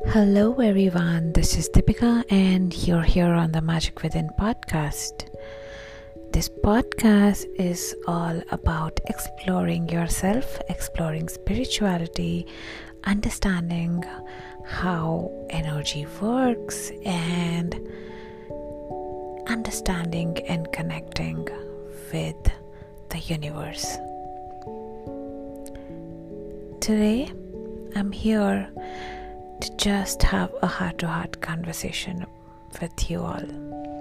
Hello everyone, this is Deepika and you're here on the Magic Within podcast. This podcast is all about exploring yourself, exploring spirituality, understanding how energy works, and understanding and connecting with the universe. Today, I'm here to just have a heart-to-heart conversation with you all.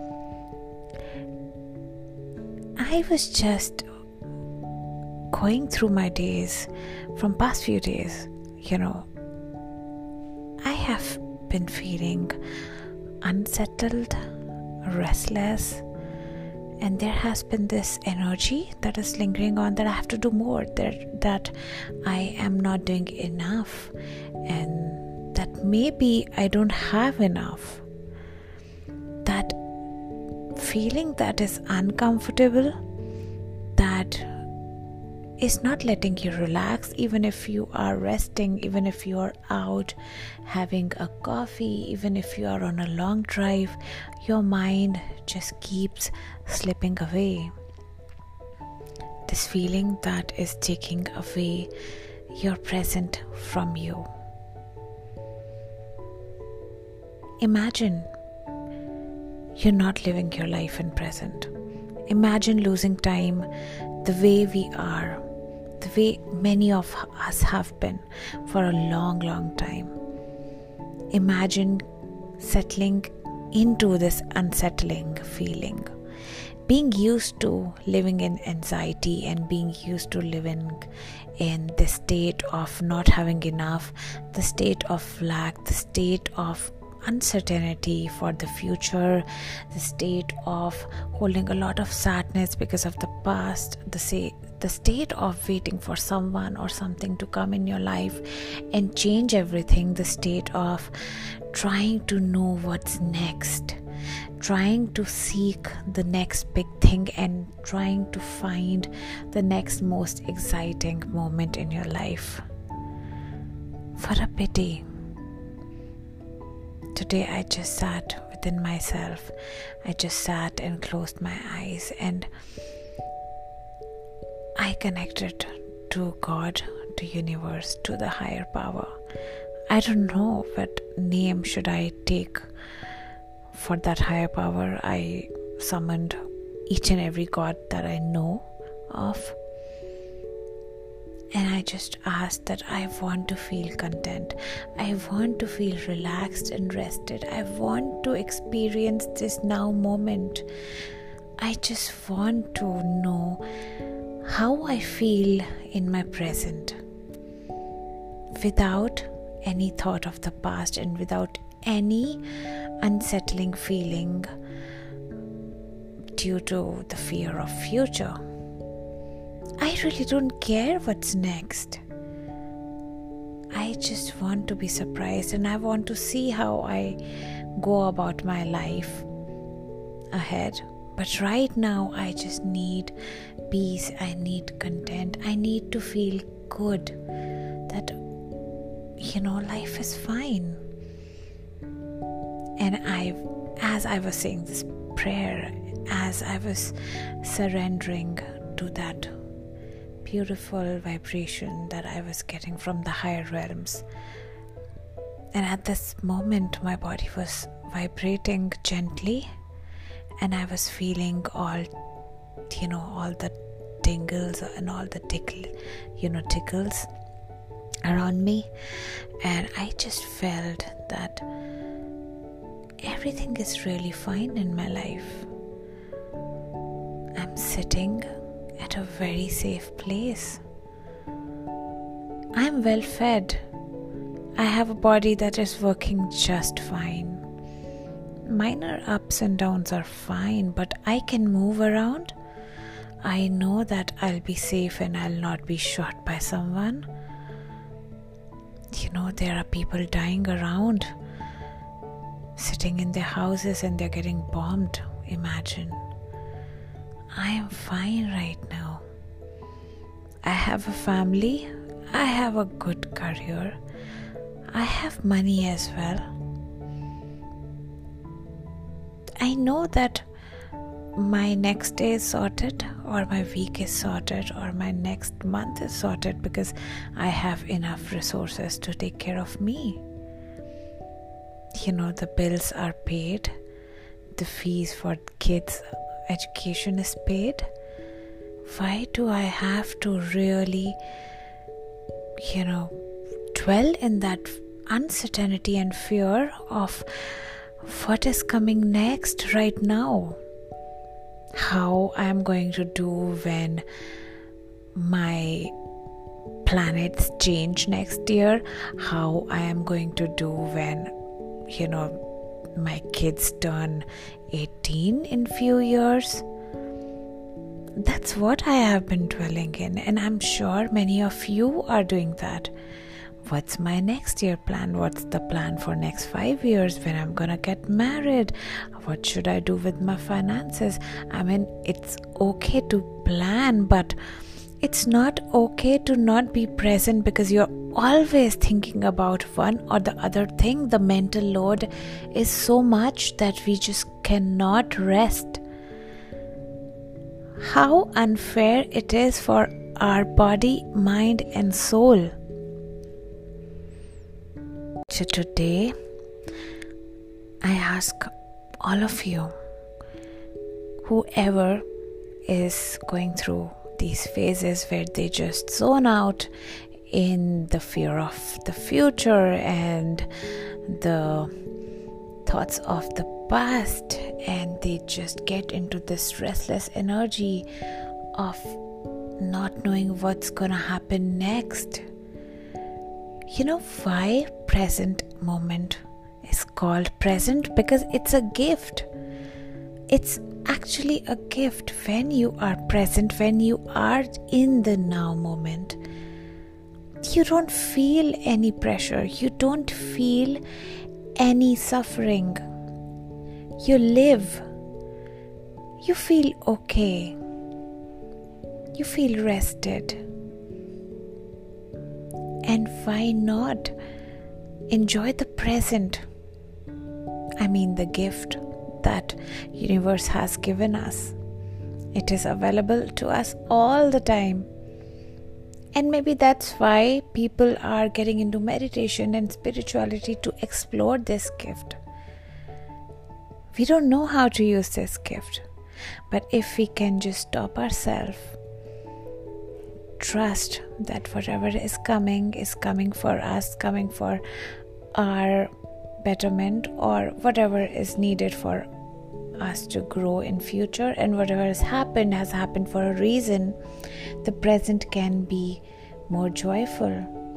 I was just going through my days from past few days. I have been feeling unsettled, restless, and there has been this energy that is lingering on that I have to do more, that I am not doing enough, and that maybe I don't have enough. That feeling that is uncomfortable, that is not letting you relax, even if you are resting, even if you are out having a coffee, even if you are on a long drive, your mind just keeps slipping away. This feeling that is taking away your present from you. Imagine you're not living your life in present. Imagine losing time the way we are, the way many of us have been for a long, long time. Imagine settling into this unsettling feeling, being used to living in anxiety and being used to living in the state of not having enough, the state of lack, the state of uncertainty for the future, the state of holding a lot of sadness because of the past, the state of waiting for someone or something to come in your life and change everything, the state of trying to know what's next, trying to seek the next big thing and trying to find the next most exciting moment in your life. For a pity, today I just sat within myself. I just sat and closed my eyes and I connected to God, to universe, to the higher power. I don't know what name should I take for that higher power. I summoned each and every God that I know of. And I just asked that I want to feel content. I want to feel relaxed and rested. I want to experience this now moment. I just want to know how I feel in my present without any thought of the past and without any unsettling feeling due to the fear of future. I really don't care what's next. I just want to be surprised and I want to see how I go about my life ahead. But right now, I just need peace. I need content. I need to feel good that, life is fine. And as I was saying this prayer, as I was surrendering to that beautiful vibration that I was getting from the higher realms. And at this moment, my body was vibrating gently and I was feeling all the tingles and all the tickles around me. And I just felt that everything is really fine in my life. I'm sitting at a very safe place. I'm well fed. I have a body that is working just fine. Minor ups and downs are fine, but I can move around. I know that I'll be safe and I'll not be shot by someone. There are people dying around, sitting in their houses and they're getting bombed. Imagine. I am fine right now. I have a family. I have a good career. I have money as well. I know that my next day is sorted, or my week is sorted, or my next month is sorted because I have enough resources to take care of me. The bills are paid, the fees for kids' education is paid. Why do I have to really, dwell in that uncertainty and fear of what is coming next right now? How I am going to do when my planets change next year? How I am going to do when my kids turn 18 in few years? That's what I have been dwelling in, and I'm sure many of you are doing that. What's my next year plan? What's the plan for next 5 years when I'm gonna get married? What should I do with my finances? I mean, it's okay to plan, but it's not okay to not be present because you're always thinking about one or the other thing. The mental load is so much that we just cannot rest. How unfair it is for our body, mind, and soul. So today, I ask all of you, whoever is going through these phases where they just zone out in the fear of the future and the thoughts of the past, and they just get into this restless energy of not knowing what's gonna happen next. You know why present moment is called present? Because it's a gift. It's actually a gift when you are present, when you are in the now moment. You don't feel any pressure. You don't feel any suffering. You live. You feel okay. You feel rested. And why not enjoy the present? I mean, the gift that universe has given us. It is available to us all the time. And maybe that's why people are getting into meditation and spirituality, to explore this gift. We don't know how to use this gift, but if we can just stop ourselves, trust that whatever is coming for us, coming for our betterment, or whatever is needed for us to grow in future, and whatever has happened for a reason. The present can be more joyful.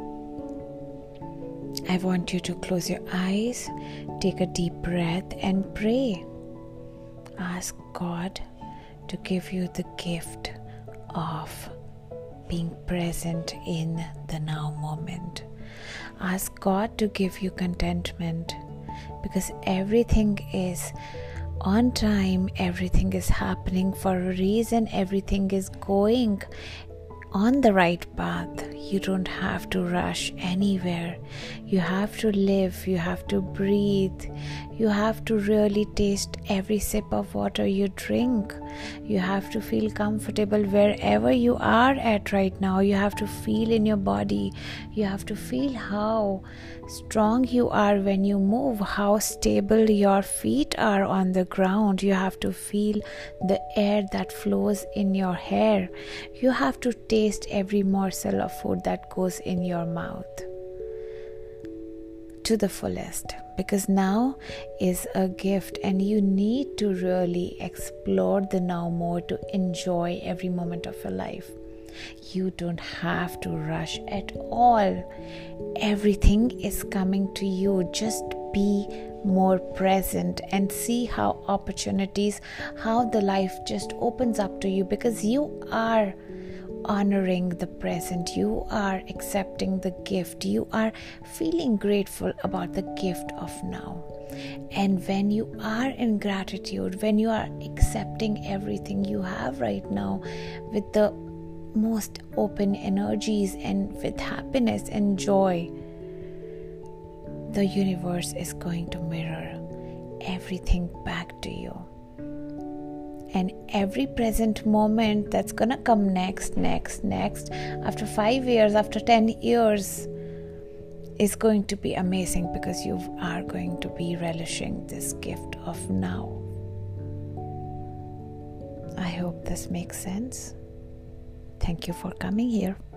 I want you to close your eyes, take a deep breath, and pray. Ask God to give you the gift of being present in the now moment. Ask God to give you contentment, because everything is on time, everything is happening for a reason, everything is going on the right path. You don't have to rush anywhere. You have to live, you have to breathe, you have to really taste every sip of water you drink. You have to feel comfortable wherever you are at right now. You have to feel in your body. You have to feel how strong you are when you move, how stable your feet are on the ground. You have to feel the air that flows in your hair. You have to taste every morsel of food that goes in your mouth to the fullest, because now is a gift, and you need to really explore the now more to enjoy every moment of your life. You don't have to rush at all. Everything is coming to you. Just be more present and see how opportunities, how the life just opens up to you, because you are honoring the present, you are accepting the gift, you are feeling grateful about the gift of now. And when you are in gratitude, when you are accepting everything you have right now with the most open energies and with happiness and joy, the universe is going to mirror everything back to you. And every present moment that's gonna come next, after 5 years, after 10 years, is going to be amazing, because you are going to be relishing this gift of now. I hope this makes sense. Thank you for coming here.